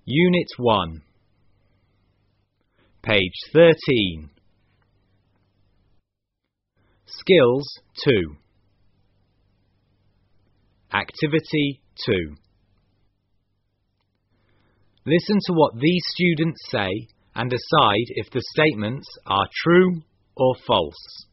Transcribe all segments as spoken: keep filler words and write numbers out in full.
Unit one. Page thirteen. Skills two. Activity two. Listen to what these students say and decide if the statements are true or false.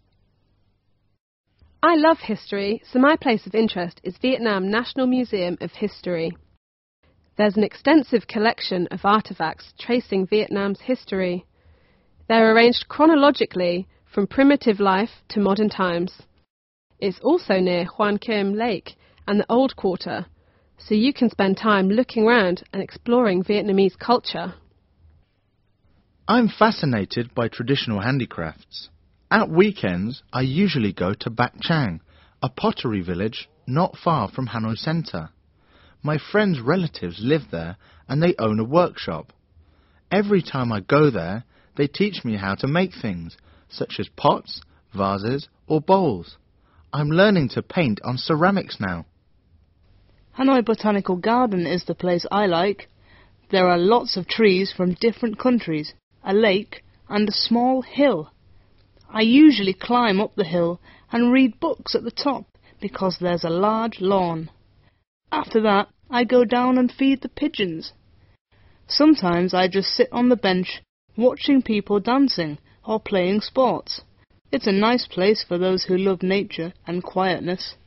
I love history, so my place of interest is Vietnam National Museum of History. There's an extensive collection of artefacts tracing Vietnam's history. They're arranged chronologically from primitive life to modern times. It's also near Hoan Kiem Lake and the Old Quarter, so you can spend time looking around and exploring Vietnamese culture. I'm fascinated by traditional handicrafts. At weekends, I usually go to Bac Chang, a pottery village not far from Hanoi Centre. My friends' relatives live there and they own a workshop. Every time I go there, they teach me how to make things, such as pots, vases or bowls. I'm learning to paint on ceramics now. Hanoi Botanical Garden is the place I like. There are lots of trees from different countries, a lake and a small hill. I usually climb up the hill and read books at the top because there's a large lawn. After that, I go down and feed the pigeons. Sometimes I just sit on the bench watching people dancing or playing sports. It's a nice place for those who love nature and quietness.